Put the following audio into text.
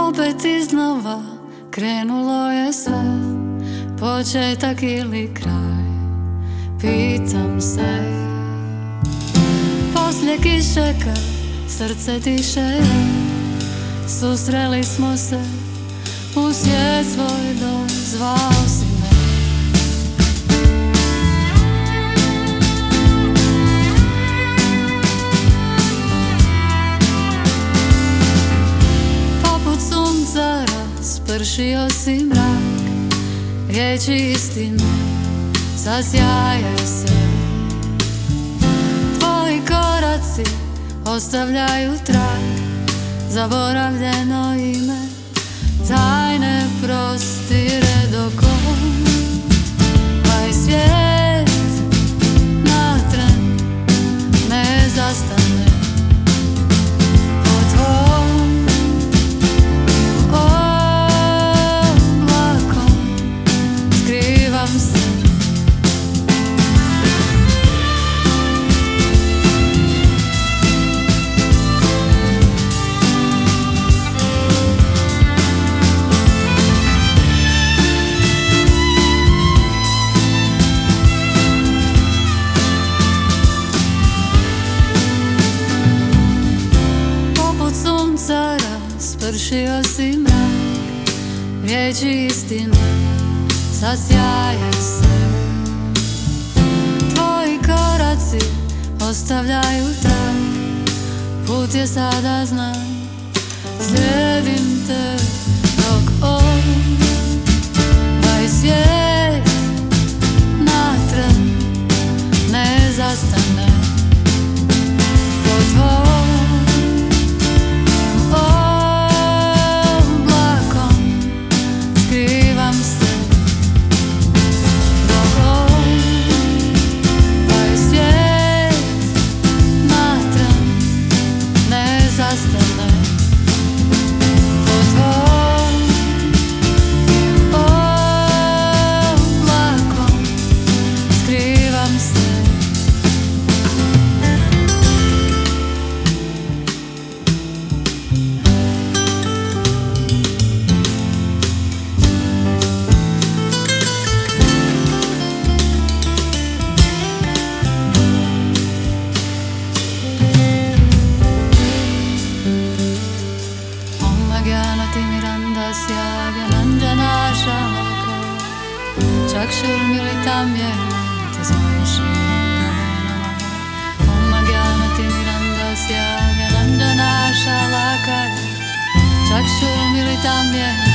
Opet iznova krenulo je sve, početak ili kraj, pitam se. Poslije kiše kad srce tiše je, susreli smo se, u svijet svoj dozvao si me. Poput sunca raspršio si mrak, riječi istine zasjaje se. Tvoji koraci ostavljaju trag, zaboravljeno ime tajne prostire dok ovaj svijet na tren ne zastane. Po tvom oblakom skrivam se. Raspršio si mrak, riječi istine zasjaje se. Tvoji koraci ostavljaju trag, put je sada znam, slijedim te dok ovaj svijet na tren ne zastane. Po tvom Čak šum ili tamje